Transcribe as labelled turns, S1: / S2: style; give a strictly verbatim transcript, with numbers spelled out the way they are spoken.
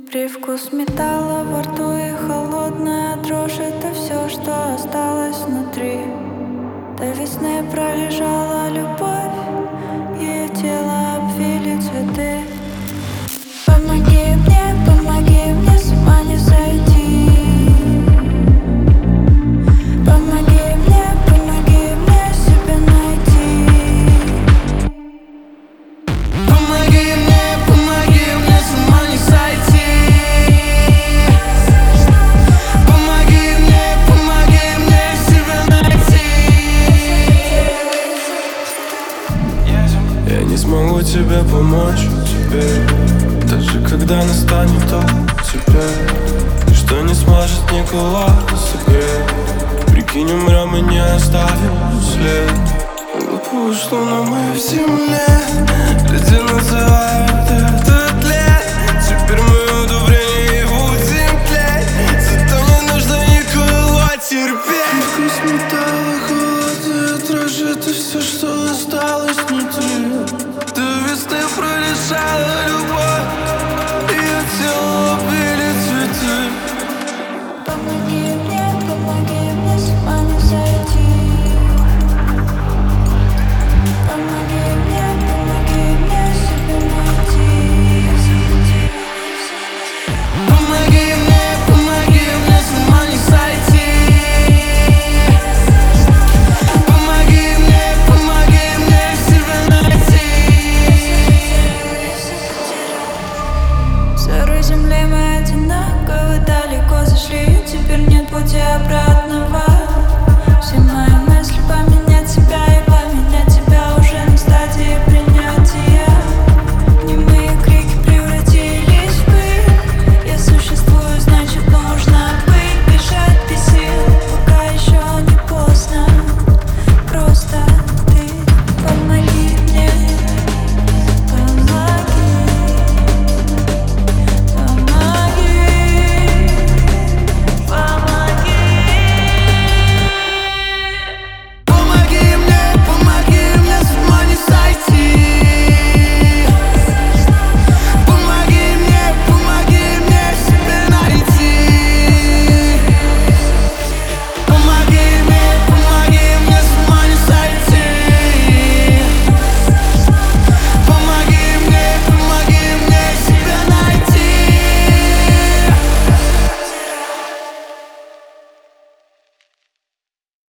S1: Привкус металла во рту и холодная дрожь — это все, что осталось внутри. До весны пролежала любовь, ее тело обвили цветы. Помоги мне, помоги мне с ума не сойти. Помоги мне, помоги мне себя найти. Помоги мне, помоги мне с ума не сойти. Помоги мне, помоги мне себя найти.
S2: Я не смогу тебе помочь теперь, даже когда настанет то теперь. Ничто не сможет никого согреть. Прикинь, умрем и не оставим след. Глупо ушло, но мы в земле. Люди называют этот лет. Теперь мы удобрения будем тлеть. Зато не нужно никого терпеть. Вкус металла, холодная дрожь — это все, что осталось внутри. До весны пролежала любовь, ее тело обвили цветы.
S1: Помоги мне, помоги мне с ума не сойти. Помоги мне, помоги мне себя найти. Помоги мне, помоги мне с ума не сойти. Помоги мне, помоги мне себя найти. Сырой земли мы одинаково далеко зашли. Теперь нет пути обратно.